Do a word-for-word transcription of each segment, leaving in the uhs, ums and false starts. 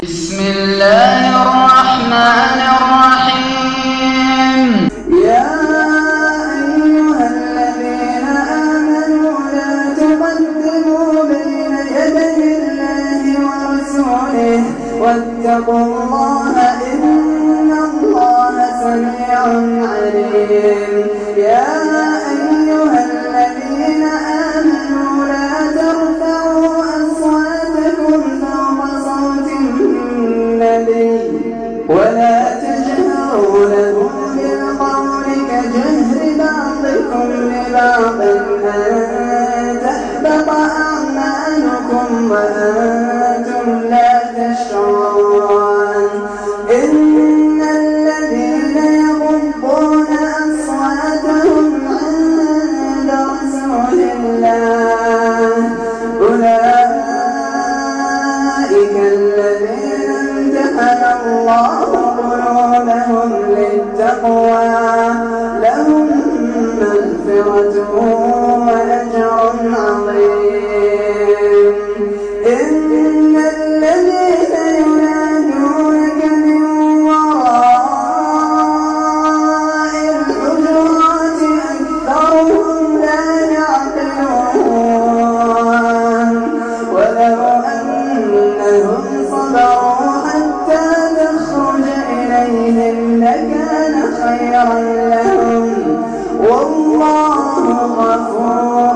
بسم الله الرحمن الرحيم. يا أيها الذين آمنوا لا تقدموا بين يدي الله ورسوله واتقوا الله إن الله سميع عليم. يا أيها الذين آمنوا لا ترفعوا أصواتكم فوق صوت النبي ولا تجهروا له بالقول كجهر بعضكم لبعض أن تحبط أعمالكم وأنتم لا تشعرون. إن الذين يغضون أصواتهم عند رسول الله أولئك الذين امتحن الله قلوبهم للتقوى لهم مغفرة وأجر عظيم. إن الذين ينادونك من وراء الحجرات أكثرهم لا يعقلون ولو أنهم صبروا حتى تخرج إليهم لكان خيرا لهم والله غفور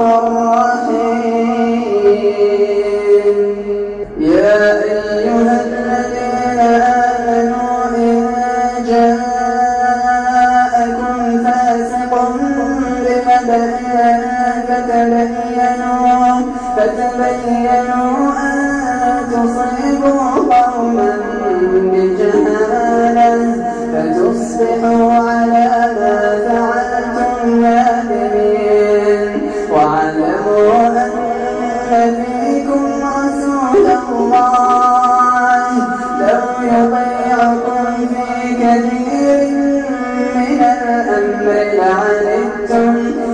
رحيم. يا أيها الذين آمنوا إن جاءكم فاسق بنبأ فتبينوا فتبينوا أن تصيبوا قوما بجهالة فتصبحوا على ما فعلتم نادمين. واعلموا أن فيكم رسول الله لو يطيعكم في كثير من الأمر لعنتم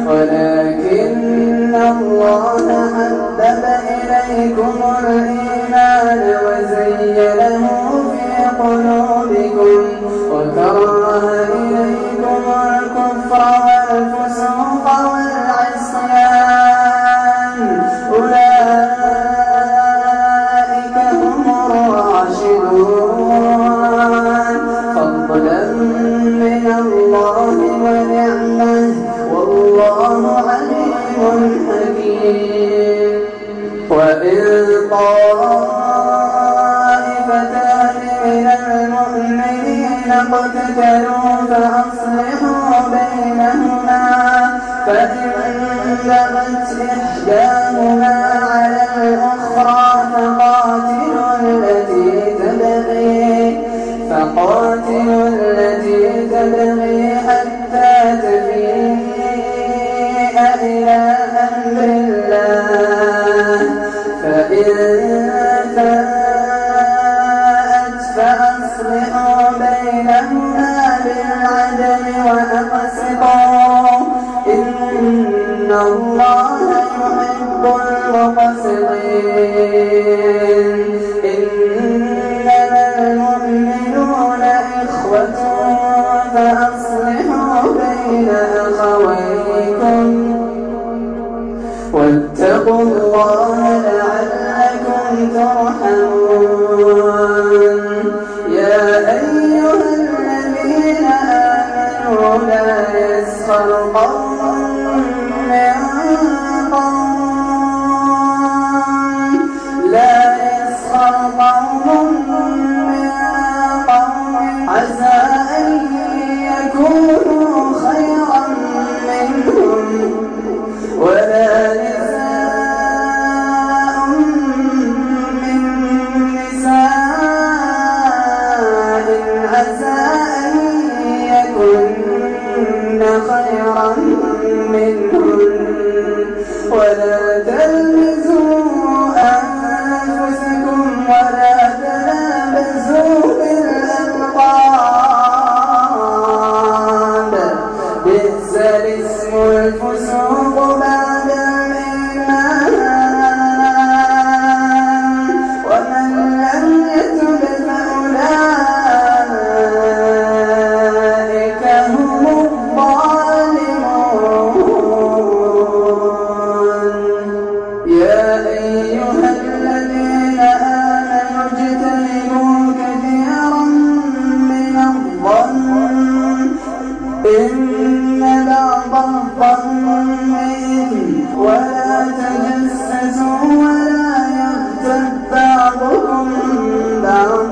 ولكن الله حبب إليكم الإيمان وزينه في قلوبكم وكره إليكم الكفر والفسوق والعصيان أولئك هم الراشدون فضلا من الله ونعمه والله عليم حكيم. وإن طائفتان من المؤمنين اقتتلوا فأصلحوا بينهما فإن بغت إحداهما على الأخرى فقاتلوا التي تبغي فقاتلوا التي تبغي حتى تفيء إلى أمر الله فإن فاءت فأصلحوا بينهما بالعدل وأقسطوا إن الله يحب المقسطين. إنما المؤمنون إخوة فأصلحوا بين أخويكم واتقوا الله لعلكم ترحمون. يا أيها الذين آمنوا لا يسخر قوم من قوم لا يسخر ما